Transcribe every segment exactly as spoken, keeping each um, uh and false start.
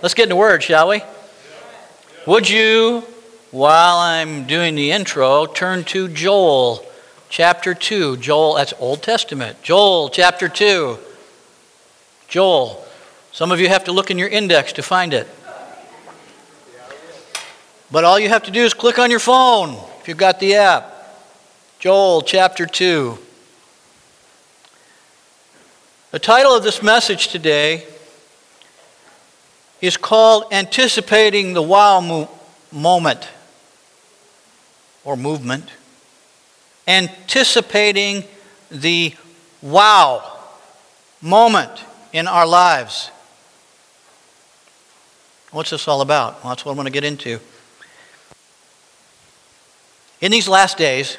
let's get in the Word, shall we? Would you, while I'm doing the intro, turn to Joel chapter two. Joel, that's Old Testament. Joel chapter two. Joel. Some of you have to look in your index to find it. But all you have to do is click on your phone if you've got the app. Joel chapter two. The title of this message today is called Anticipating the Wow Mo- Moment or Movement. Anticipating the wow moment in our lives. What's this all about? Well, that's what I'm going to get into. In these last days,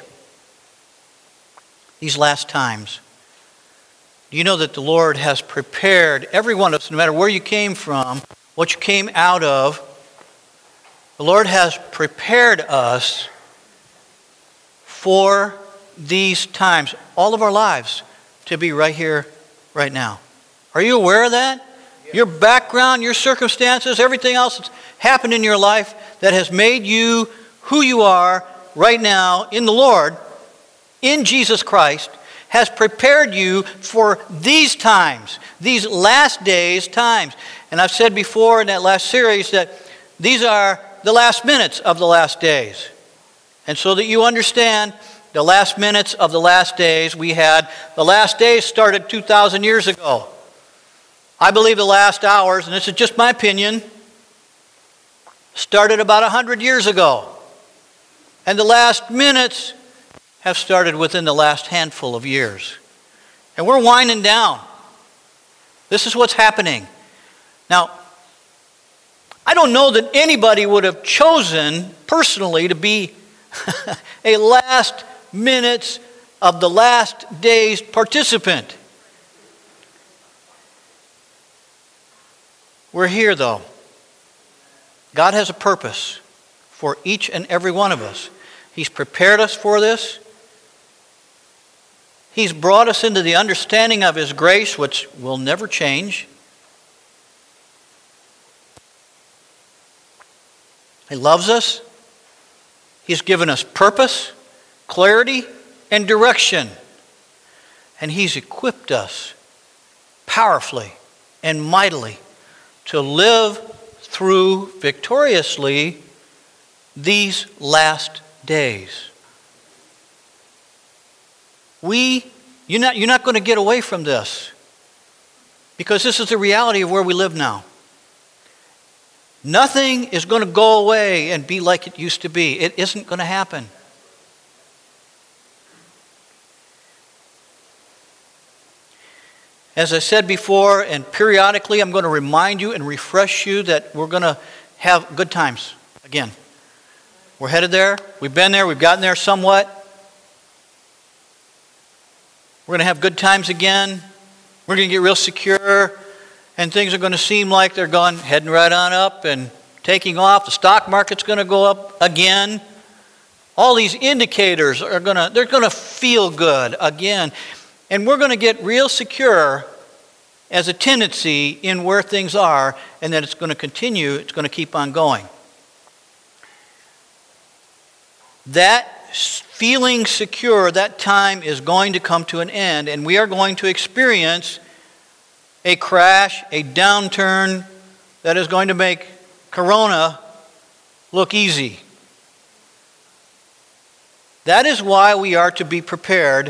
these last times, do you know that the Lord has prepared every one of us, no matter where you came from, what you came out of, the Lord has prepared us for these times, all of our lives, to be right here, right now. Are you aware of that? Yes. Your background, your circumstances, everything else that's happened in your life that has made you who you are right now in the Lord, in Jesus Christ, has prepared you for these times, these last days times. And I've said before in that last series that these are the last minutes of the last days. And so that you understand the last minutes of the last days we had, the last days started two thousand years ago. I believe the last hours, and this is just my opinion, started about one hundred years ago. And the last minutes have started within the last handful of years. And we're winding down. This is what's happening. Now, I don't know that anybody would have chosen personally to be a last minutes of the last days participant. We're here though. God has a purpose for each and every one of us. He's prepared us for this. He's brought us into the understanding of His grace, which will never change. He loves us. He's given us purpose, clarity, and direction. And He's equipped us powerfully and mightily to live through victoriously these last days. We, you're not, you're not going to get away from this, because this is the reality of where we live now. Nothing is going to go away and be like it used to be. It isn't going to happen. As I said before, and periodically I'm going to remind you and refresh you that we're going to have good times again. We're headed there. We've been there. We've gotten there somewhat. We're going to have good times again. We're going to get real secure. And things are going to seem like they're going, heading right on up and taking off. The stock market's going to go up again. All these indicators are going to, they're going to feel good again. And we're going to get real secure as a tendency in where things are, and that it's going to continue, it's going to keep on going. That feeling secure, that time is going to come to an end, and we are going to experience a crash, a downturn that is going to make Corona look easy. That is why we are to be prepared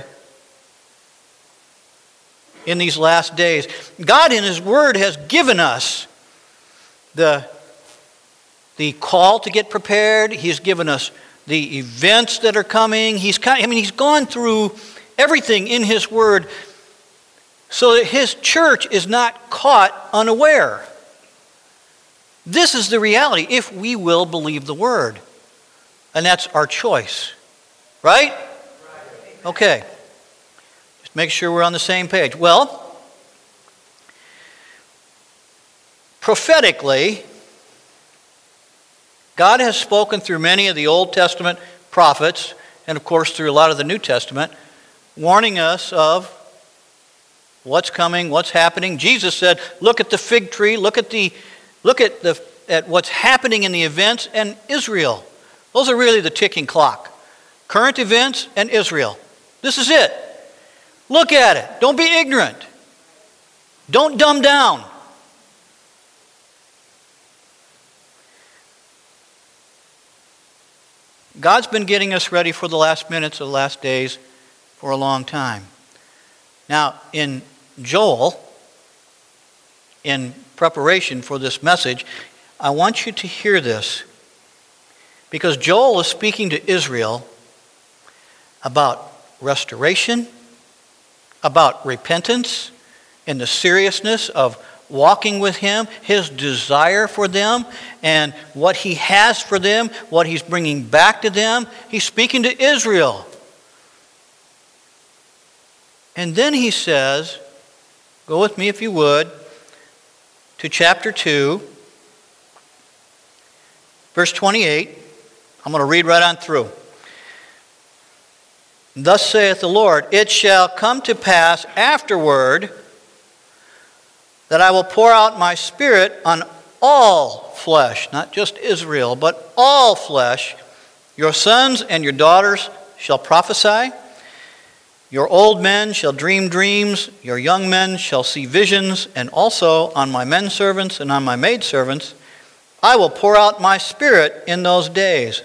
in these last days. God in His Word has given us the, the call to get prepared. He's given us the events that are coming. He's kind of, I mean, He's gone through everything in His Word so that His church is not caught unaware. This is the reality if we will believe the Word. And that's our choice. Right? Okay. Just make sure we're on the same page. Well, prophetically, God has spoken through many of the Old Testament prophets, and of course through a lot of the New Testament, warning us of what's coming, what's happening. Jesus said, look at the fig tree, look at the Look at, the, at what's happening in the events and Israel. Those are really the ticking clock. Current events and Israel. This is it. Look at it. Don't be ignorant. Don't dumb down. God's been getting us ready for the last minutes of the last days for a long time. Now, in Joel, in preparation for this message, I want you to hear this, because Joel is speaking to Israel about restoration, about repentance, and the seriousness of walking with him, his desire for them, and what he has for them, what he's bringing back to them. He's speaking to Israel. And then he says, go with me if you would, to chapter two, verse twenty-eight. I'm going to read right on through. Thus saith the Lord, it shall come to pass afterward that I will pour out my Spirit on all flesh, not just Israel, but all flesh. Your sons and your daughters shall prophesy. Your old men shall dream dreams. Your young men shall see visions. And also on my men servants and on my maid servants I will pour out my Spirit in those days.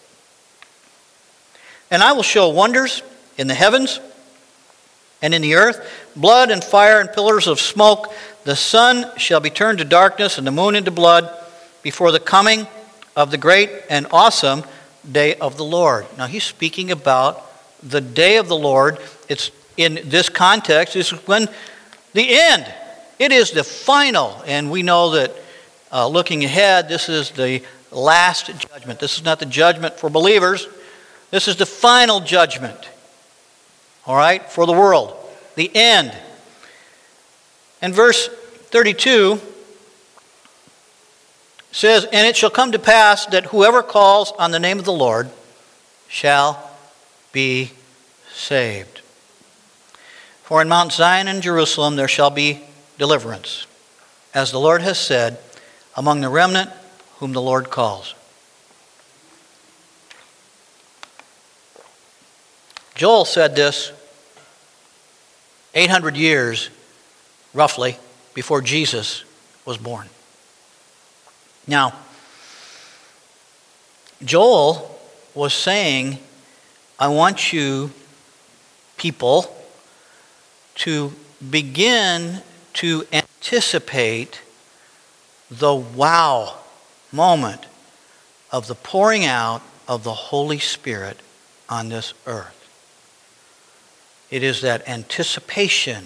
And I will show wonders in the heavens and in the earth, blood and fire and pillars of smoke. The sun shall be turned to darkness and the moon into blood before the coming of the great and awesome day of the Lord. Now he's speaking about the day of the Lord. It's in this context, is when the end. It is the final, and we know that uh, looking ahead, this is the last judgment. This is not the judgment for believers. This is the final judgment, all right, for the world, the end. And verse thirty-two says, and it shall come to pass that whoever calls on the name of the Lord shall be saved. For in Mount Zion and Jerusalem there shall be deliverance, as the Lord has said, among the remnant whom the Lord calls. Joel said this eight hundred years, roughly, before Jesus was born. Now, Joel was saying, I want you people to begin to anticipate the wow moment of the pouring out of the Holy Spirit on this earth. It is that anticipation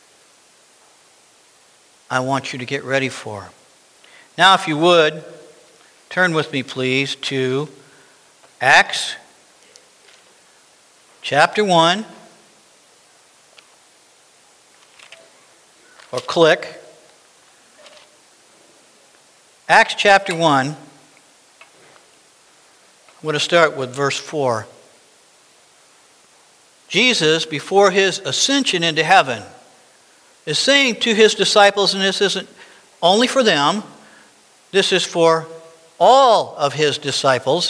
I want you to get ready for. Now, if you would, turn with me, please, to Acts chapter one, or click. Acts chapter one, I'm going to start with verse four. Jesus, before his ascension into heaven, is saying to his disciples, and this isn't only for them, this is for all of his disciples,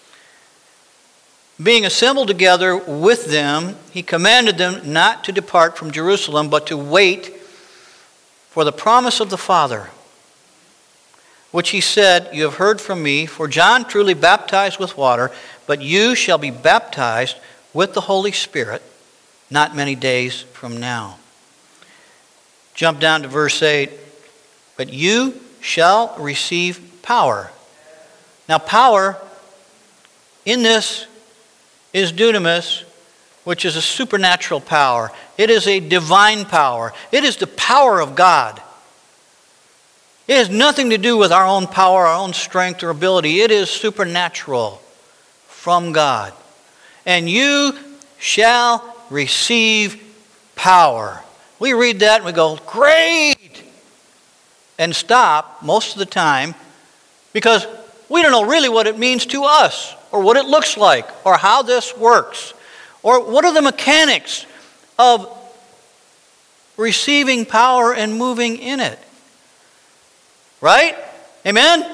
being assembled together with them, he commanded them not to depart from Jerusalem, but to wait for the promise of the Father, which he said, you have heard from me, for John truly baptized with water, but you shall be baptized with the Holy Spirit not many days from now. Jump down to verse eight. But you shall receive power. Now power in this is dunamis, which is a supernatural power. It is a divine power. It is the power of God. It has nothing to do with our own power, our own strength or ability. It is supernatural from God. And you shall receive power. We read that and we go, great! And stop most of the time because we don't know really what it means to us or what it looks like or how this works or what are the mechanics of receiving power and moving in it. Right? Amen?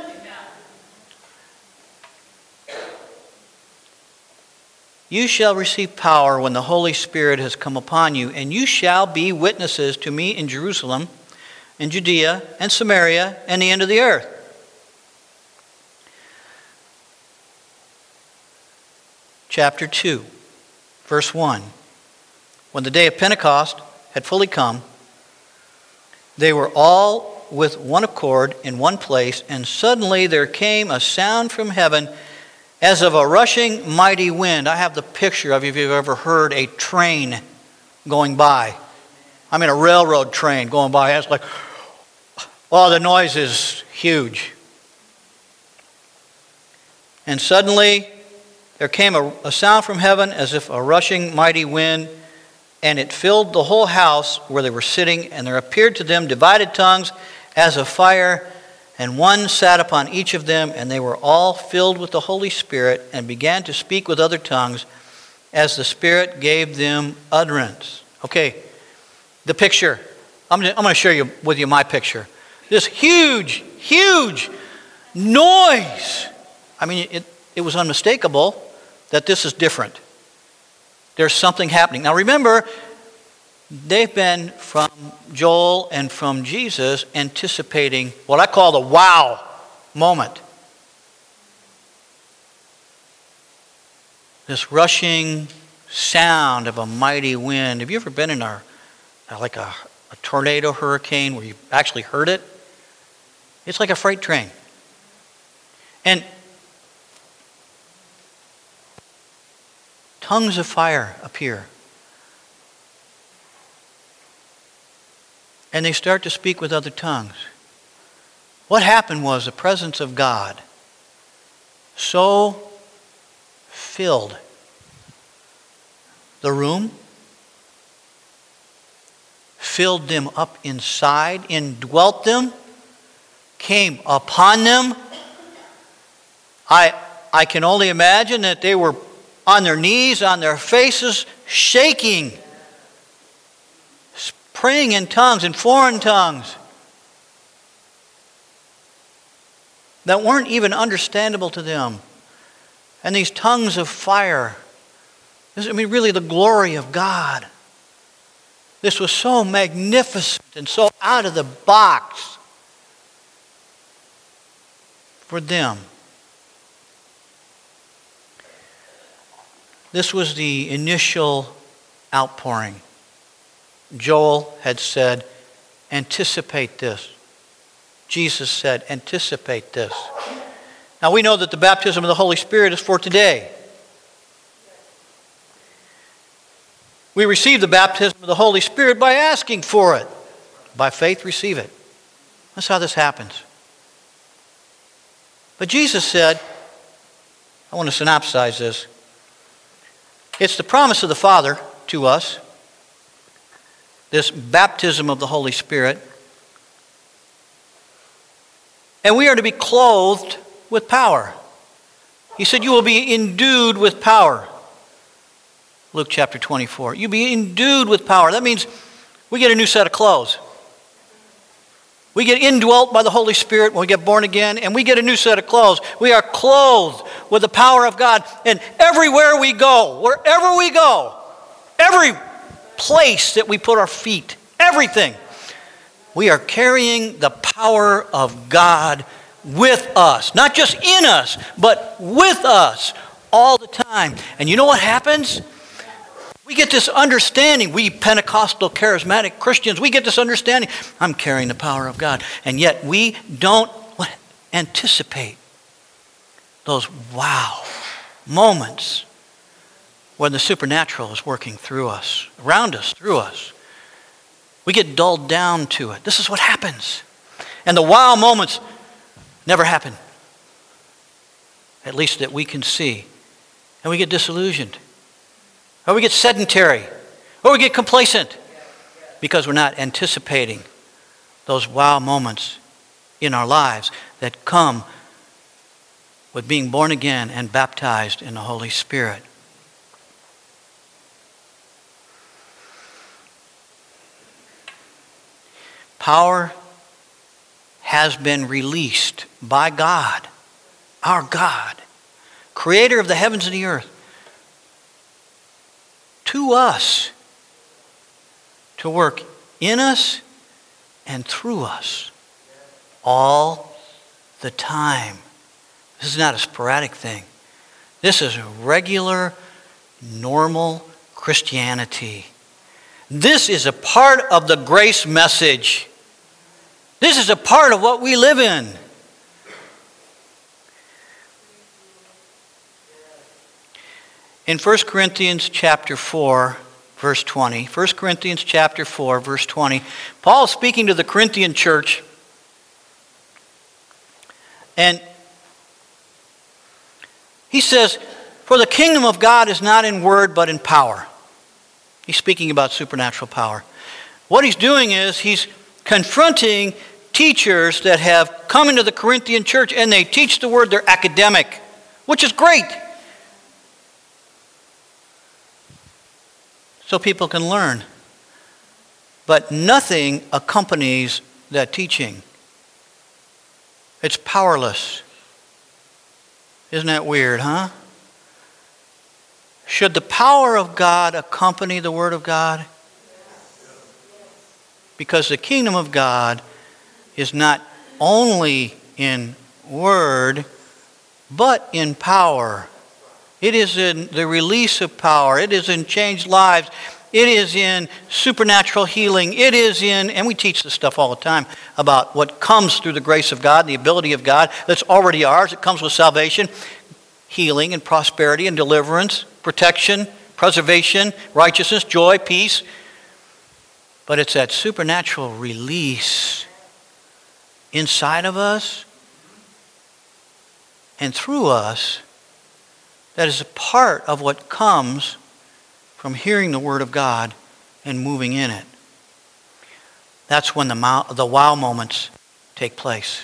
You shall receive power when the Holy Spirit has come upon you, and you shall be witnesses to me in Jerusalem, in Judea, and Samaria, and the end of the earth. Chapter two, verse one. When the day of Pentecost had fully come, they were all with one accord in one place, and suddenly there came a sound from heaven as of a rushing mighty wind. I have the picture of, if you've ever heard a train going by. I mean a railroad train going by. It's like, oh, the noise is huge. And suddenly there came a, a sound from heaven as if a rushing mighty wind, and it filled the whole house where they were sitting, and there appeared to them divided tongues as of fire, and one sat upon each of them, and they were all filled with the Holy Spirit and began to speak with other tongues as the Spirit gave them utterance. Okay, the picture. I'm going to share you, with you my picture. This huge, huge noise. I mean, it, it was unmistakable that this is different. There's something happening. Now remember, they've been from Joel and from Jesus anticipating what I call the wow moment. This rushing sound of a mighty wind. Have you ever been in a like a, a tornado hurricane where you actually heard it? It's like a freight train. And tongues of fire appear. And they start to speak with other tongues. What happened was the presence of God so filled the room, filled them up inside, indwelt them, came upon them. I, I can only imagine that they were on their knees, on their faces, shaking, praying in tongues, in foreign tongues that weren't even understandable to them. And these tongues of fire, this, I mean, really the glory of God. This was so magnificent and so out of the box for them. This was the initial outpouring. Joel had said, anticipate this. Jesus said, anticipate this. Now we know that the baptism of the Holy Spirit is for today. We receive the baptism of the Holy Spirit by asking for it. By faith, receive it. That's how this happens. But Jesus said, I want to synopsize this. It's the promise of the Father to us, this baptism of the Holy Spirit. And we are to be clothed with power. He said, you will be endued with power. Luke chapter twenty-four. You'll be endued with power. That means we get a new set of clothes. We get indwelt by the Holy Spirit when we get born again, and we get a new set of clothes. We are clothed with the power of God. And everywhere we go, wherever we go, every place that we put our feet, everything, we are carrying the power of God with us. Not just in us, but with us all the time. And you know what happens? We get this understanding, we Pentecostal charismatic Christians, we get this understanding, I'm carrying the power of God. And yet we don't what, anticipate those wow moments when the supernatural is working through us, around us, through us. We get dulled down to it. This is what happens. And the wow moments never happen. At least that we can see. And we get disillusioned. Or we get sedentary. Or we get complacent. Because we're not anticipating those wow moments in our lives that come with being born again and baptized in the Holy Spirit. Power has been released by God, our God, creator of the heavens and the earth, to us to work in us and through us all the time. This is not a sporadic thing. This is a regular, normal Christianity. This is a part of the grace message. This is a part of what we live in. In First Corinthians chapter four, verse twenty, First Corinthians chapter four, verse twenty, Paul is speaking to the Corinthian church, and he says, "For the kingdom of God is not in word, but in power." He's speaking about supernatural power. What he's doing is he's confronting teachers that have come into the Corinthian church and they teach the word, they're academic, which is great. So people can learn. But nothing accompanies that teaching. It's powerless. Isn't that weird, huh? Should the power of God accompany the Word of God? Because the kingdom of God is not only in word, but in power. It is in the release of power. It is in changed lives. It is in supernatural healing. It is in, and we teach this stuff all the time, about what comes through the grace of God, the ability of God that's already ours. It comes with salvation, healing and prosperity and deliverance, protection, preservation, righteousness, joy, peace. But it's that supernatural release inside of us and through us that is a part of what comes from hearing the Word of God and moving in it. That's when the, the wow moments take place.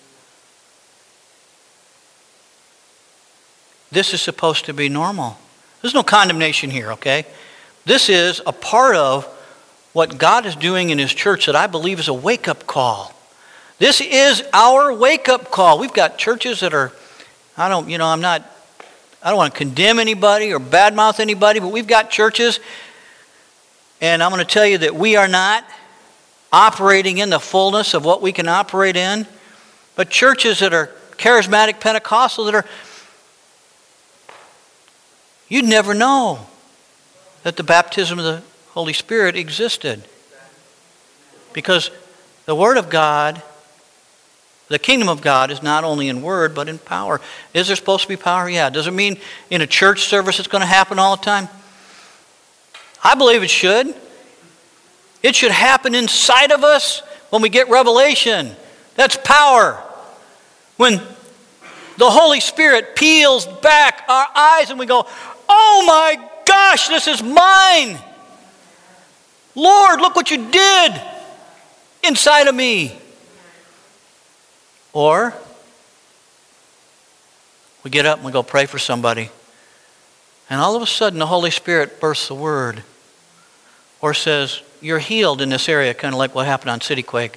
This is supposed to be normal. There's no condemnation here, okay? This is a part of what God is doing in His church that I believe is a wake-up call. This is our wake-up call. We've got churches that are, I don't, you know, I'm not, I don't want to condemn anybody or badmouth anybody, but we've got churches, and I'm going to tell you that we are not operating in the fullness of what we can operate in, but churches that are charismatic Pentecostal that are, you'd never know that the baptism of the Holy Spirit existed. Because the Word of God, the kingdom of God is not only in word, but in power. Is there supposed to be power? Yeah. Does it mean in a church service it's going to happen all the time? I believe it should. It should happen inside of us when we get revelation. That's power. When the Holy Spirit peels back our eyes and we go, oh my gosh, this is mine. Lord, look what you did inside of me. Or we get up and we go pray for somebody, and all of a sudden the Holy Spirit bursts a word or says, you're healed in this area, kind of like what happened on CityQuake.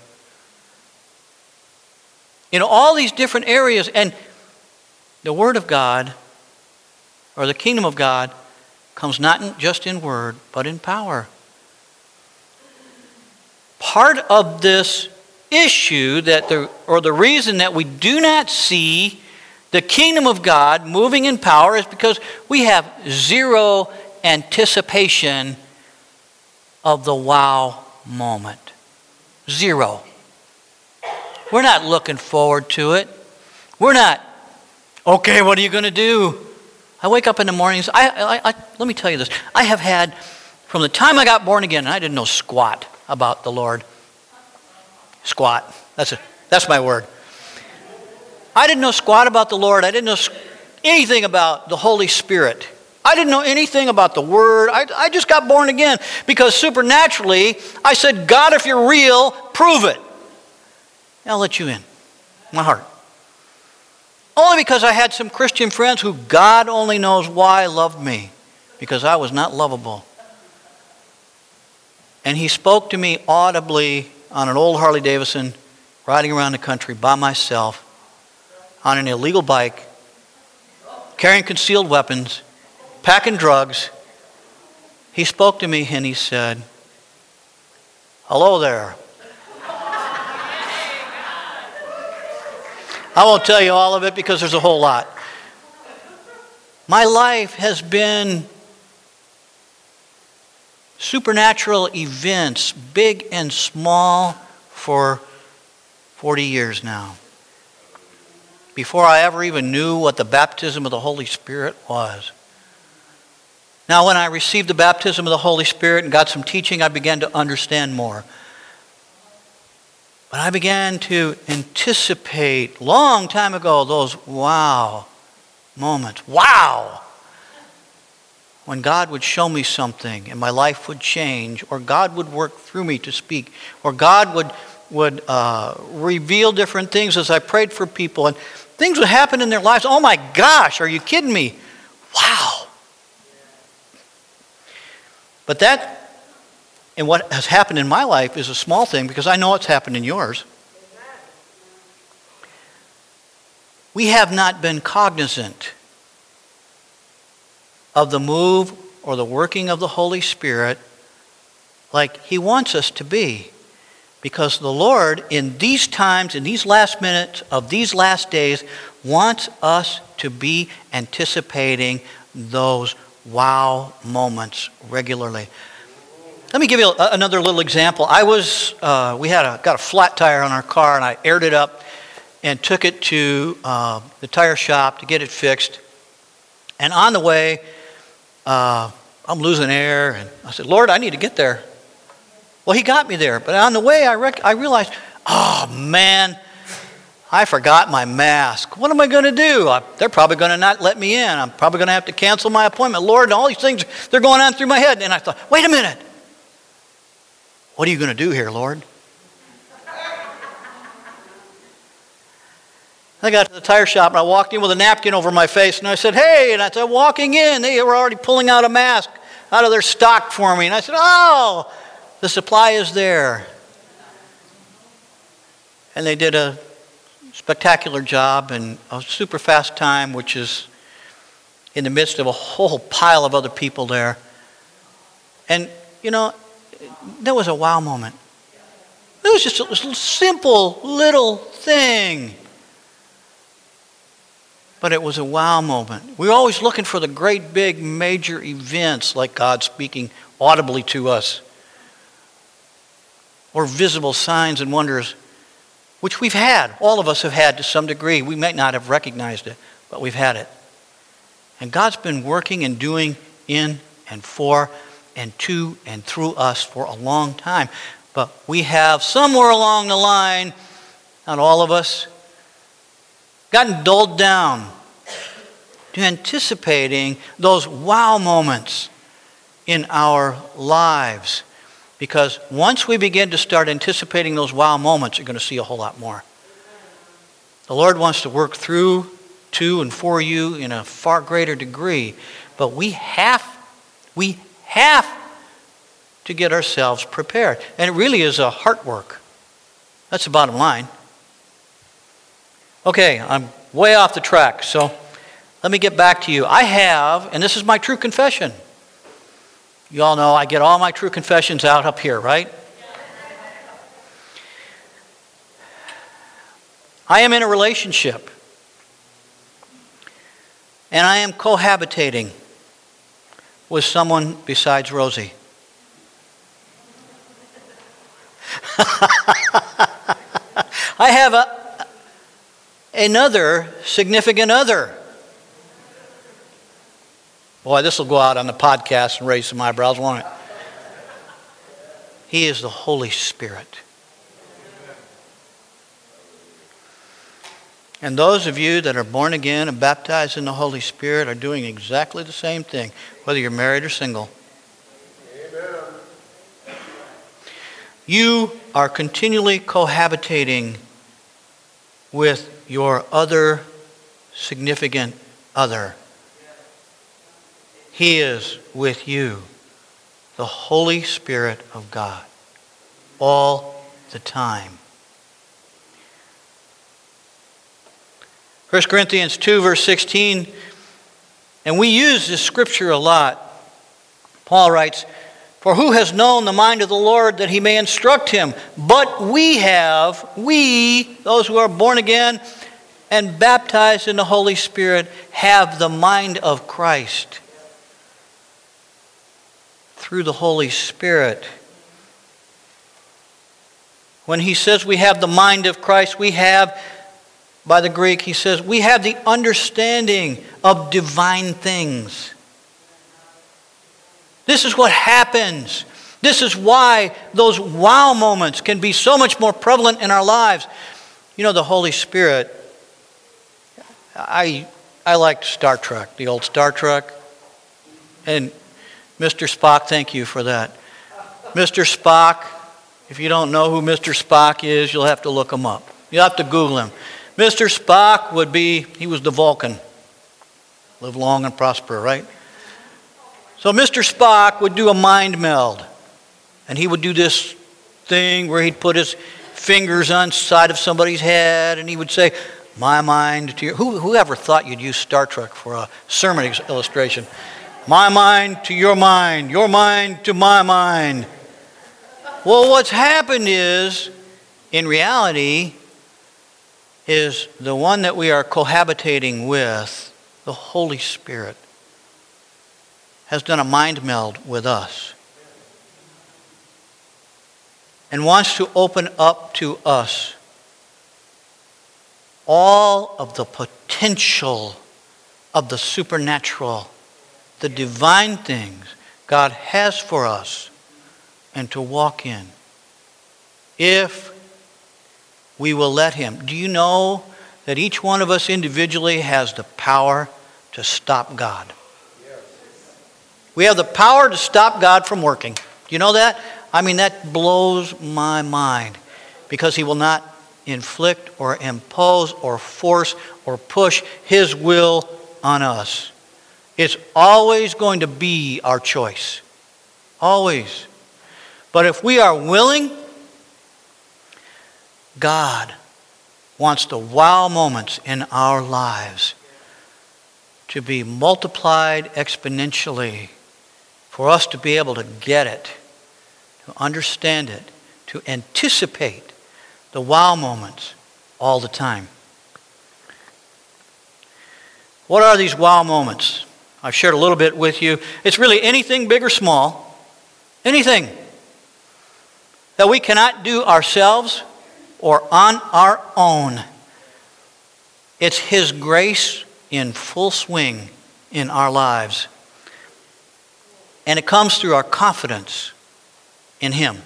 In all these different areas, and the Word of God, or the kingdom of God, comes not in, just in word, but in power. Part of this issue that the or the reason that we do not see the kingdom of God moving in power is because we have zero anticipation of the wow moment. Zero. We're not looking forward to it. We're not, okay, what are you going to do? I wake up in the mornings. I, I, I, let me tell you this. I have had, from the time I got born again, and I didn't know squat about the Lord. Squat. That's a, that's my word. I didn't know squat about the Lord. I didn't know anything about the Holy Spirit. I didn't know anything about the Word. I, I just got born again because supernaturally I said, God, if you're real, prove it. I'll let you in. My heart. Only because I had some Christian friends who God only knows why loved me, because I was not lovable. And He spoke to me audibly on an old Harley Davidson riding around the country by myself on an illegal bike, carrying concealed weapons, packing drugs. He spoke to me and he said, "Hello there." I won't tell you all of it because there's a whole lot. My life has been supernatural events, big and small, for forty years now. Before I ever even knew what the baptism of the Holy Spirit was. Now, when I received the baptism of the Holy Spirit and got some teaching, I began to understand more. But I began to anticipate, long time ago, those wow moments. Wow! When God would show me something and my life would change, or God would work through me to speak, or God would, would uh, reveal different things as I prayed for people, and things would happen in their lives. Oh my gosh, are you kidding me? Wow! But that, and what has happened in my life, is a small thing because I know it's happened in yours. We have not been cognizant of the move or the working of the Holy Spirit like He wants us to be. Because the Lord, in these times, in these last minutes of these last days, wants us to be anticipating those wow moments regularly. Let me give you a, another little example. I was, uh, we had a, got a flat tire on our car, and I aired it up and took it to uh, the tire shop to get it fixed. And on the way, uh, I'm losing air, and I said, "Lord, I need to get there." Well, He got me there, but on the way, I, rec- I realized, oh man, I forgot my mask. What am I going to do? I, they're probably going to not let me in. I'm probably going to have to cancel my appointment. Lord, and all these things, they're going on through my head. And I thought, wait a minute. What are you going to do here, Lord? I got to the tire shop, and I walked in with a napkin over my face, and I said, "Hey," and I said, walking in, they were already pulling out a mask out of their stock for me. And I said, "Oh, the supply is there." And they did a spectacular job and a super fast time, which is in the midst of a whole pile of other people there. And, you know, that was a wow moment. It was just a simple little thing. But it was a wow moment. We're always looking for the great, big, major events like God speaking audibly to us, or visible signs and wonders, which we've had. All of us have had to some degree. We might not have recognized it, but we've had it. And God's been working and doing in and for and to and through us for a long time. But we have somewhere along the line, not all of us, gotten dulled down to anticipating those wow moments in our lives. Because once we begin to start anticipating those wow moments, you're going to see a whole lot more. The Lord wants to work through, to, and for you in a far greater degree. But we have, we have to get ourselves prepared. And it really is a heart work. That's the bottom line. Okay, I'm way off the track, so let me get back to you. I have, and this is my true confession. You all know I get all my true confessions out up here, right? I am in a relationship, and I am cohabitating with someone besides Rosie. I have a another significant other. Boy, this will go out on the podcast and raise some eyebrows, won't it? He is the Holy Spirit. And those of you that are born again and baptized in the Holy Spirit are doing exactly the same thing, whether you're married or single. Amen. You are continually cohabitating with your other significant other. He is with you, the Holy Spirit of God, all the time. First Corinthians two, verse sixteen, and we use this scripture a lot. Paul writes, "For who has known the mind of the Lord that he may instruct him? But we have, we, those who are born again and baptized in the Holy Spirit, have the mind of Christ." Through the Holy Spirit. When he says we have the mind of Christ, we have, by the Greek, he says, we have the understanding of divine things. This is what happens. This is why those wow moments can be so much more prevalent in our lives. You know, the Holy Spirit, I I liked Star Trek, the old Star Trek. And Mister Spock, thank you for that. Mister Spock, if you don't know who Mister Spock is, you'll have to look him up. You'll have to Google him. Mister Spock would be, he was the Vulcan. Live long and prosper, right? So Mister Spock would do a mind meld. And he would do this thing where he'd put his fingers on the side of somebody's head and he would say, "My mind to your..." Who, whoever thought you'd use Star Trek for a sermon illustration? "My mind to your mind, your mind to my mind." Well, what's happened is, in reality, is the one that we are cohabitating with, the Holy Spirit, has done a mind meld with us and wants to open up to us all of the potential of the supernatural, the divine things God has for us and to walk in, if we will let him. Do you know that each one of us individually has the power to stop God? We have the power to stop God from working. Do you know that? I mean, that blows my mind, because he will not inflict or impose or force or push his will on us. It's always going to be our choice. Always. But if we are willing, God wants the wow moments in our lives to be multiplied exponentially, for us to be able to get it, to understand it, to anticipate the wow moments all the time. What are these wow moments? I've shared a little bit with you. It's really anything big or small, anything that we cannot do ourselves or on our own. It's his grace in full swing in our lives. And it comes through our confidence in him.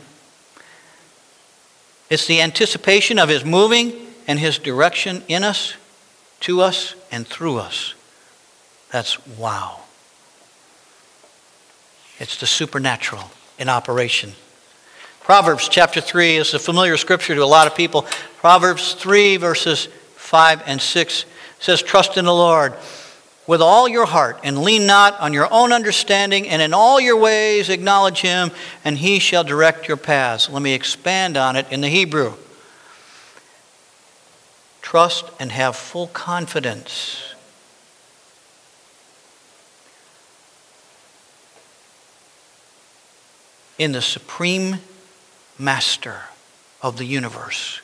It's the anticipation of his moving and his direction in us, to us, and through us. That's wow. It's the supernatural in operation. Proverbs chapter three is a familiar scripture to a lot of people. Proverbs three verses five and six says, "Trust in the Lord with all your heart, and lean not on your own understanding, and in all your ways acknowledge him, and he shall direct your paths." Let me expand on it in the Hebrew. Trust and have full confidence in the supreme master of the universe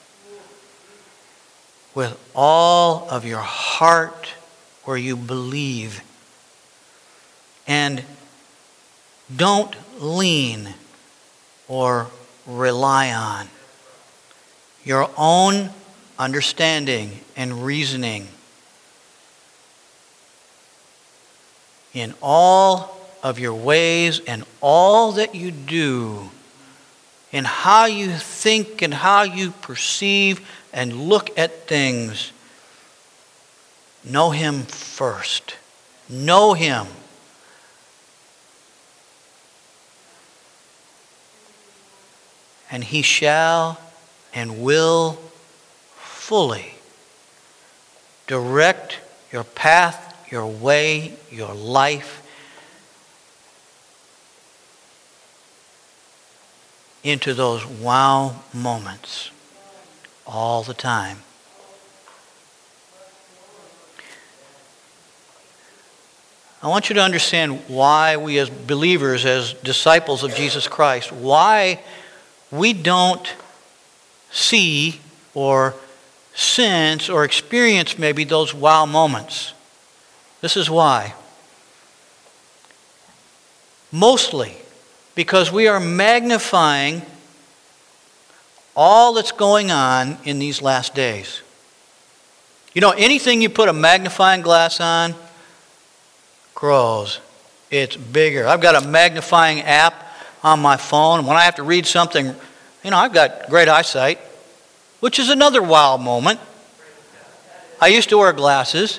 with all of your heart, where you believe. And don't lean or rely on your own understanding and reasoning. In all of your ways and all that you do, in how you think and how you perceive and look at things, know him first. Know him. And he shall and will fully direct your path, your way, your life into those wow moments all the time. I want you to understand why we as believers, as disciples of Jesus Christ, why we don't see or sense or experience maybe those wow moments. This is why. Mostly because we are magnifying all that's going on in these last days. You know, anything you put a magnifying glass on grows. It's bigger. I've got a magnifying app on my phone. When I have to read something, you know, I've got great eyesight, which is another wow moment. I used to wear glasses.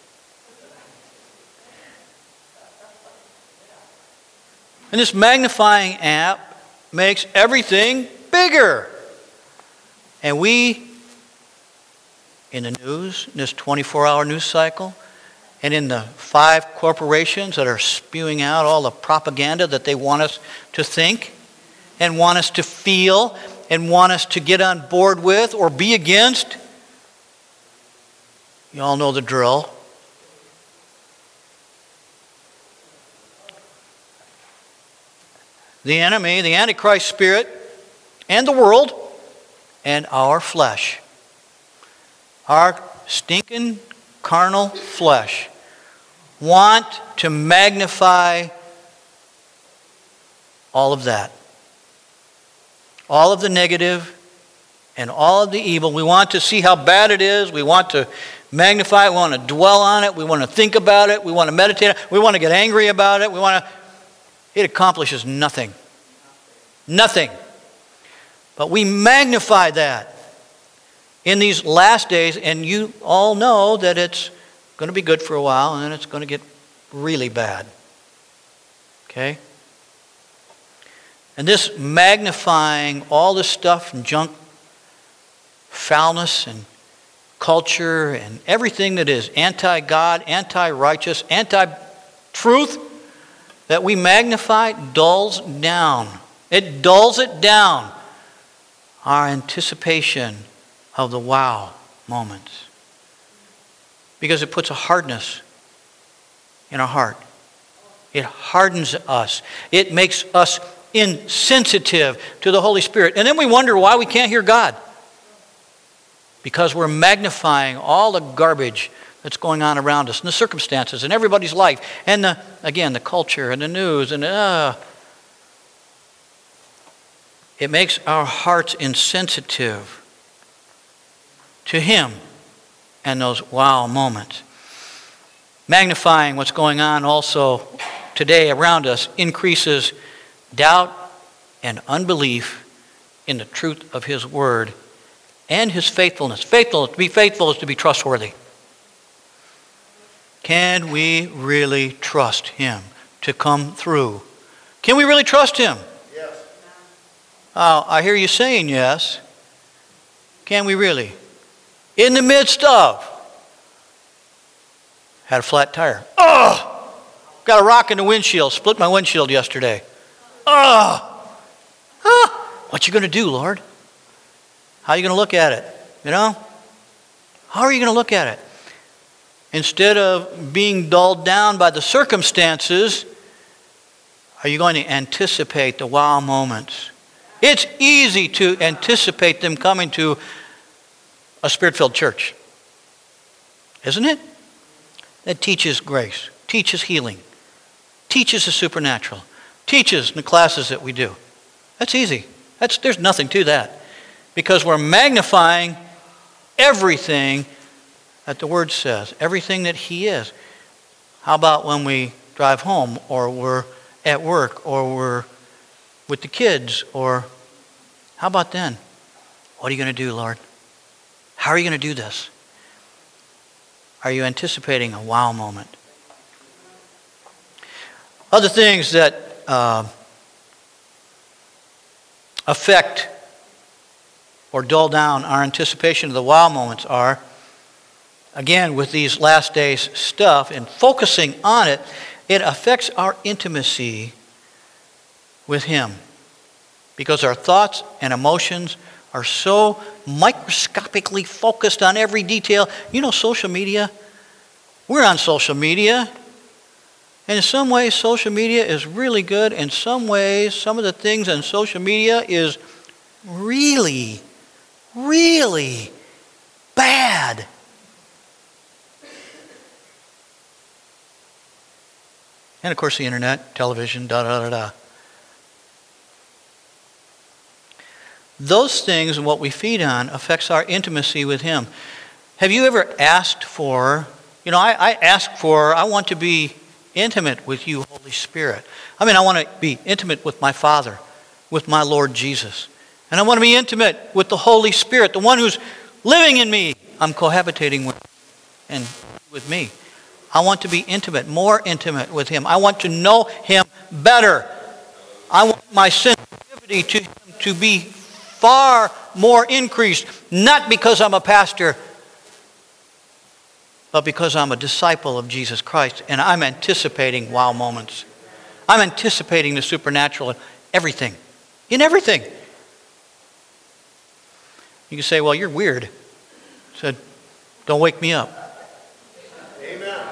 And this magnifying app makes everything bigger. And we, in the news, in this twenty-four hour news cycle, and in the five corporations that are spewing out all the propaganda that they want us to think and want us to feel and want us to get on board with or be against, you all know the drill. The enemy, the Antichrist spirit, and the world, and our flesh. Our stinking carnal flesh want to magnify all of that. All of the negative and all of the evil. We want to see how bad it is. We want to magnify it. We want to dwell on it. We want to think about it. We want to meditate on it. We want to get angry about it. We want to... It accomplishes nothing. Nothing. But we magnify that in these last days, and you all know that it's going to be good for a while, and then it's going to get really bad. Okay? And this magnifying all this stuff and junk, foulness and culture and everything that is anti-God, anti-righteous, anti-truth, that we magnify dulls down. It dulls it down. Our anticipation of the wow moments. Because it puts a hardness in our heart. It hardens us. It makes us insensitive to the Holy Spirit. And then we wonder why we can't hear God. Because we're magnifying all the garbage that's going on around us and the circumstances and everybody's life and the, again, the culture and the news and uh, it makes our hearts insensitive to Him and those wow moments. Magnifying what's going on also today around us increases doubt and unbelief in the truth of His Word and His faithfulness. Faithful, to be faithful is to be trustworthy. Can we really trust Him to come through? Can we really trust Him? Yes. Oh, I hear you saying yes. Can we really? In the midst of. Had a flat tire. Oh! Got a rock in the windshield. Split my windshield yesterday. Oh! Ah! What you going to do, Lord? How are you going to look at it? You know? How are you going to look at it? Instead of being dulled down by the circumstances, are you going to anticipate the wow moments? It's easy to anticipate them coming to a Spirit-filled church. Isn't it? That teaches grace, teaches healing, teaches the supernatural, teaches the classes that we do. That's easy. That's, there's nothing to that. Because we're magnifying everything that the Word says, everything that He is. How about when we drive home, or we're at work, or we're with the kids, or how about then? What are you going to do, Lord? How are you going to do this? Are you anticipating a wow moment? Other things that uh, affect or dull down our anticipation of the wow moments are, again, with these last days stuff and focusing on it, it affects our intimacy with Him. Because our thoughts and emotions are so microscopically focused on every detail. You know, social media, we're on social media. And in some ways, social media is really good. In some ways, some of the things on social media is really, really bad. And of course, the internet, television, da da da da. Those things and what we feed on affects our intimacy with Him. Have you ever asked for, you know, I, I ask for, I want to be intimate with you, Holy Spirit. I mean, I want to be intimate with my Father, with my Lord Jesus. And I want to be intimate with the Holy Spirit, the one who's living in me. I'm cohabitating with and with me. I want to be intimate, more intimate with Him. I want to know Him better. I want my sensitivity to Him to be far more increased, not because I'm a pastor, but because I'm a disciple of Jesus Christ, and I'm anticipating wow moments. I'm anticipating the supernatural in everything. In everything. You can say, well, you're weird. I said, don't wake me up. Amen.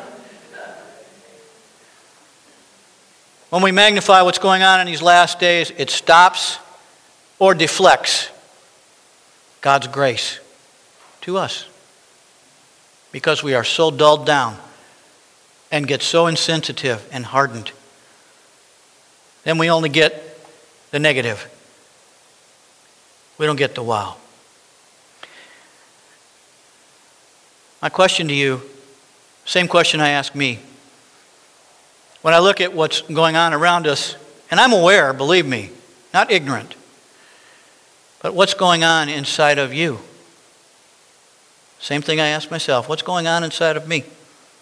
When we magnify what's going on in these last days, it stops or deflects God's grace to us. Because we are so dulled down and get so insensitive and hardened. Then we only get the negative. We don't get the wow. My question to you, same question I ask me. When I look at what's going on around us, and I'm aware, believe me, not ignorant, but what's going on inside of you? Same thing I ask myself. What's going on inside of me?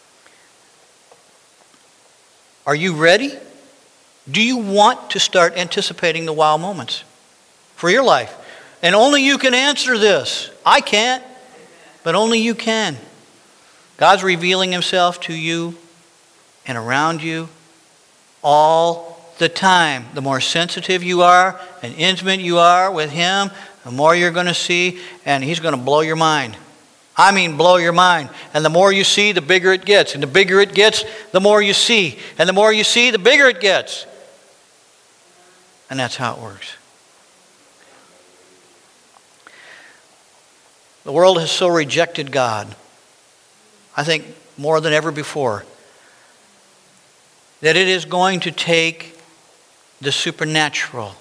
Are you ready? Do you want to start anticipating the wow moments for your life? And only you can answer this. I can't, but only you can. God's revealing Himself to you and around you all the time. The more sensitive you are and intimate you are with Him, the more you're going to see, and He's going to blow your mind. I mean, blow your mind. And the more you see, the bigger it gets. And the bigger it gets, the more you see. And the more you see, the bigger it gets. And that's how it works. The world has so rejected God, I think more than ever before, that it is going to take the supernatural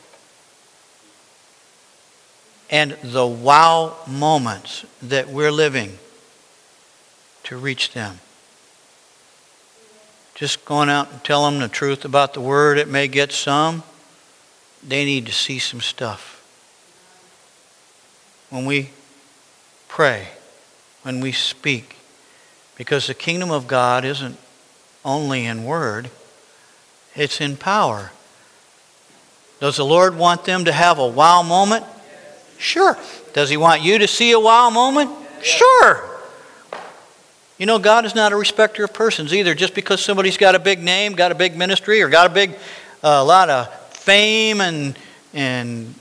and the wow moments that we're living to reach them. Just going out and telling them the truth about the Word, it may get some. They need to see some stuff. When we pray, when we speak, because the kingdom of God isn't only in word, it's in power. Does the Lord want them to have a wow moment? Sure. Does He want you to see a wow moment? Sure. You know, God is not a respecter of persons either. Just because somebody's got a big name, got a big ministry, or got a big, a uh, lot of fame and and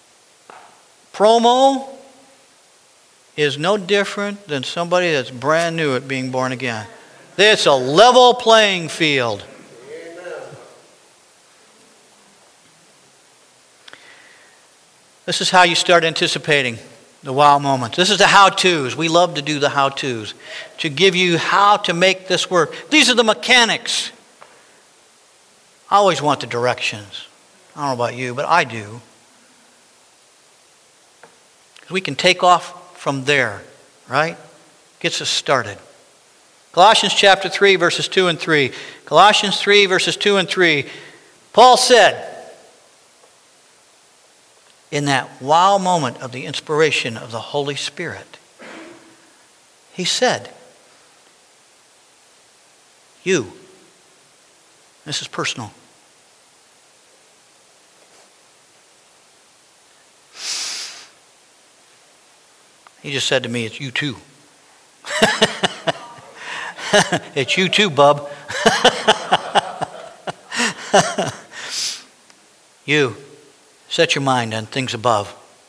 promo, is no different than somebody that's brand new at being born again. It's a level playing field. This is how you start anticipating the wow moments. This is the how-tos. We love to do the how-tos, to give you how to make this work. These are the mechanics. I always want the directions. I don't know about you, but I do. Because we can take off from there, right? Gets us started. Colossians chapter three, verses two and three. Colossians three, verses two and three. Paul said, in that wow moment of the inspiration of the Holy Spirit, he said, you, this is personal, he just said to me, it's you too. It's you too, bub. You. Set your mind on things above,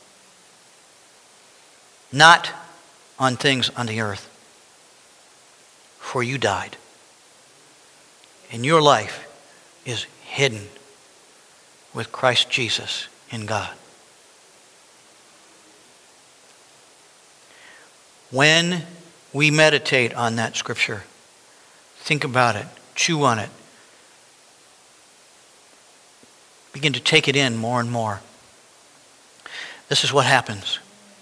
not on things on the earth. For you died, in your life is hidden with Christ Jesus in God. When we meditate on that scripture, think about it, chew on it, begin to take it in more and more. This is what happens.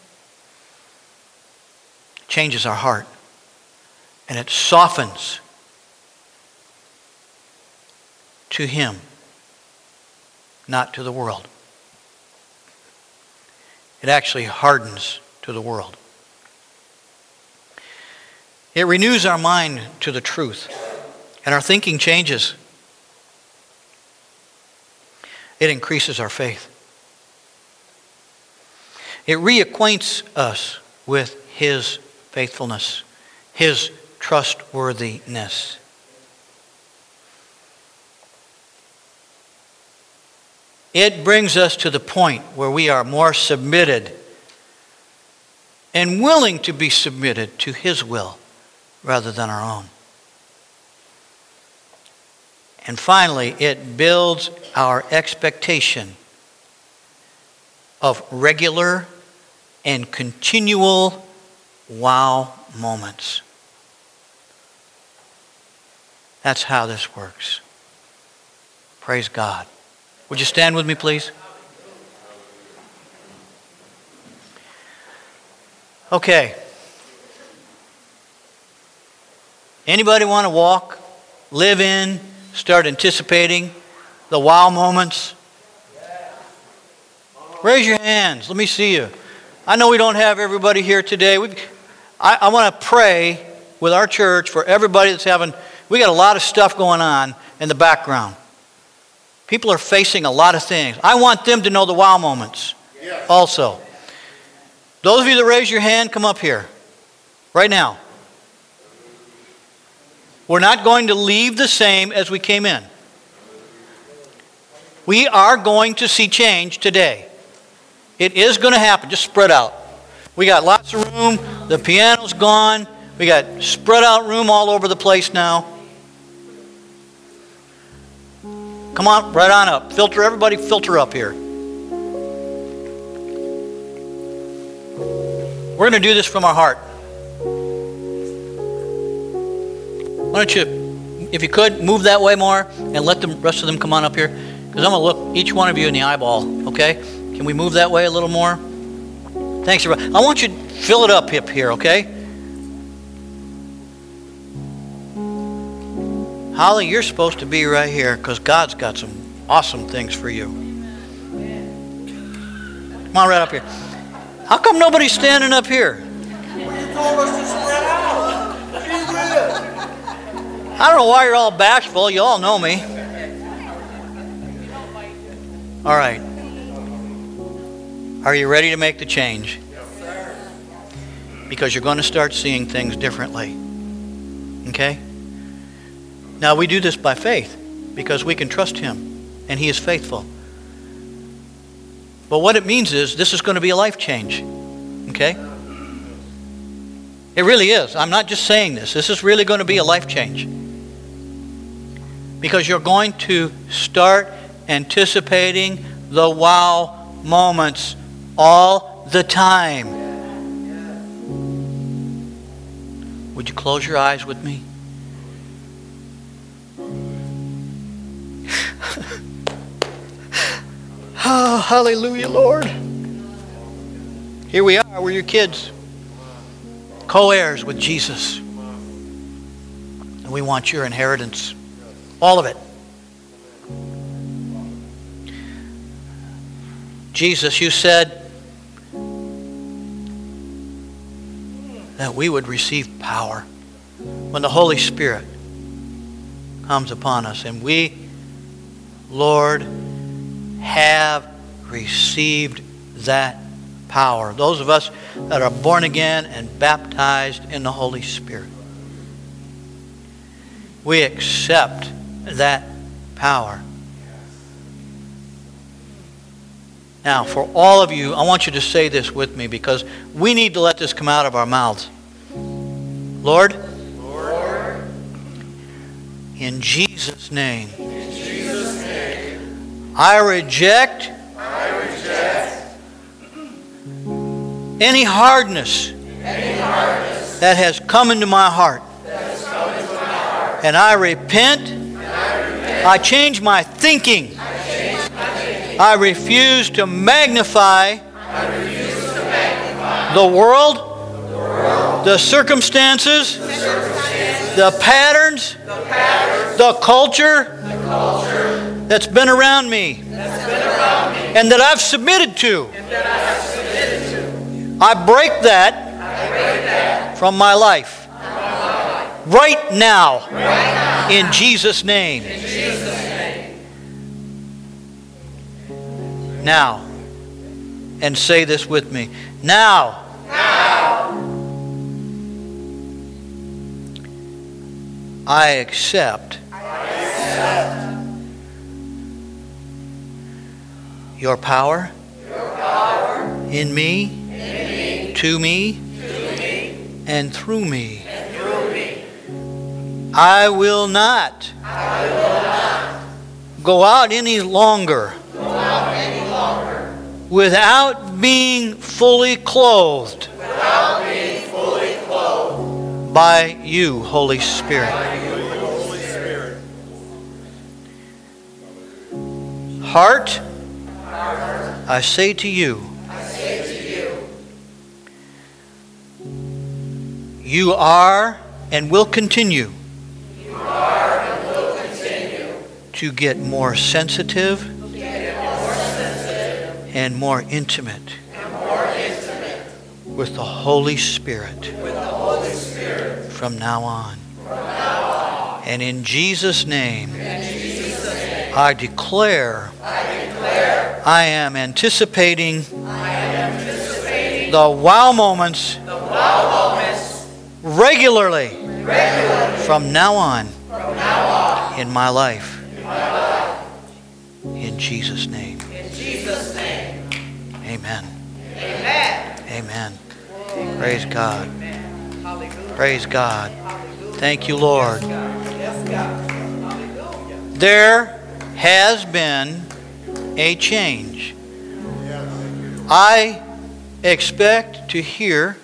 It changes our heart, and it softens to Him, not to the world. It actually hardens to the world. It renews our mind to the truth, and our thinking changes. It increases our faith. It reacquaints us with His faithfulness, His trustworthiness. It brings us to the point where we are more submitted and willing to be submitted to His will rather than our own. And finally, it builds our expectation of regular and continual wow moments. That's how this works. Praise God. Would you stand with me, please? Okay. Anybody want to walk, live in, start anticipating the wow moments? Raise your hands. Let me see you. I know we don't have everybody here today. We, I, I want to pray with our church for everybody that's having, we got a lot of stuff going on in the background. People are facing a lot of things. I want them to know the wow moments yes. also. Those of you that raise your hand, come up here right now. We're not going to leave the same as we came in. We are going to see change today. It is going to happen. Just spread out. We got lots of room. The piano's gone. We got spread out room all over the place now. Come on, right on up. Filter, everybody filter up here. We're going to do this from our heart. Why don't you, if you could, move that way more and let the rest of them come on up here. Because I'm going to look each one of you in the eyeball, okay? Can we move that way a little more? Thanks, everybody. I want you to fill it up up here, okay? Holly, you're supposed to be right here because God's got some awesome things for you. Come on right up here. How come nobody's standing up here? You told us to spread out. I don't know why you're all bashful. You all know me. All right. Are you ready to make the change? Yes, sir. Because you're going to start seeing things differently. Okay? Now, we do this by faith because we can trust Him and He is faithful. But what it means is this is going to be a life change. Okay? It really is. I'm not just saying this. This is really going to be a life change. Because you're going to start anticipating the wow moments all the time. Would you close your eyes with me? Oh, hallelujah, Lord. Here we are. We're your kids. Co-heirs with Jesus. And we want your inheritance. All of it. Jesus, you said that we would receive power when the Holy Spirit comes upon us. And we, Lord, have received that power. Those of us that are born again and baptized in the Holy Spirit. We accept that power. Now, for all of you, I want you to say this with me because we need to let this come out of our mouths. Lord, Lord, In Jesus' name. I reject any hardness that has come into my heart. And I repent. I change my thinking. I refuse to magnify the world, the circumstances, the patterns, the culture that's been around me and that I've submitted to. I break that from my life right now in Jesus' name. Now, and say this with me. Now, I accept your power in me, to me, and through me. I will not go out any longer without being fully clothed by you, Holy Spirit. Heart, I say to you, you are and will continue to get more sensitive and more intimate with the Holy Spirit from now on. And in Jesus' name, I declare I am anticipating the wow moments regularly from now on in my life. In Jesus' name. Amen. Amen. Praise God. Praise God. Thank you, Lord. There has been a change. I expect to hear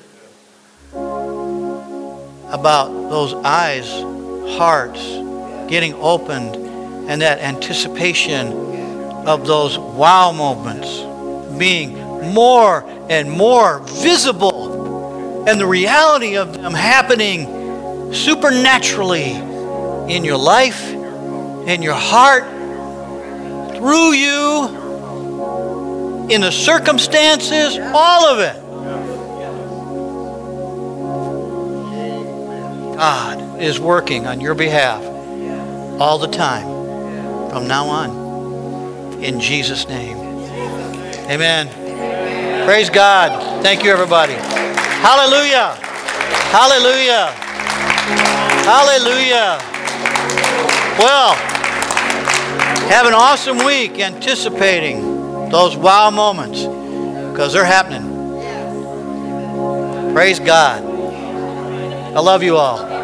about those eyes, hearts getting opened, and that anticipation of those wow moments being more and more visible, and the reality of them happening supernaturally in your life, in your heart, through you, in the circumstances, all of it. God is working on your behalf all the time from now on. In Jesus' name. Amen. Praise God. Thank you, everybody. Hallelujah. Hallelujah. Hallelujah. Well, have an awesome week anticipating those wow moments because they're happening. Praise God. I love you all.